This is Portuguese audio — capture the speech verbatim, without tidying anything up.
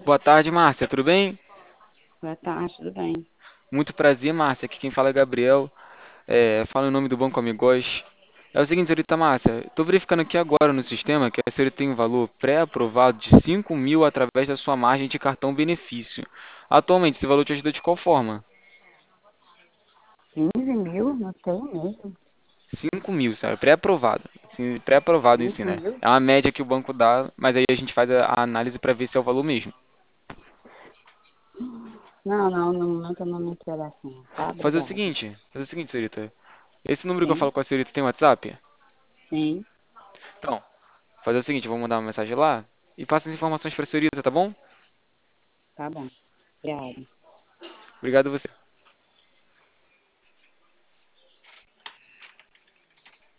Boa tarde, Márcia, tudo bem? Boa tarde, tudo bem? Muito prazer, Márcia. Aqui quem fala é Gabriel. É, fala em nome do Banco Amigos. É o seguinte, senhorita Márcia, estou verificando aqui agora no sistema que a senhorita tem um valor pré-aprovado de cinco mil através da sua margem de cartão benefício. Atualmente, esse valor te ajuda de qual forma? quinze mil? Não tem mesmo. Cinco mil, sabe? Pré-aprovado. Assim, pré-aprovado em si, cinco né? mil? É uma média que o banco dá, mas aí a gente faz a a análise para ver se é o valor mesmo. Não, não, não, nunca não me interessa não, tá? Fazer o Obrigada. seguinte, fazer o seguinte, senhorita. Esse número que eu Sim, falo com a senhorita tem WhatsApp? sim, Então, fazer o seguinte, eu vou mandar uma mensagem lá e passo as informações para a senhorita, tá bom? tá bom. Obrigada. Obrigado a você.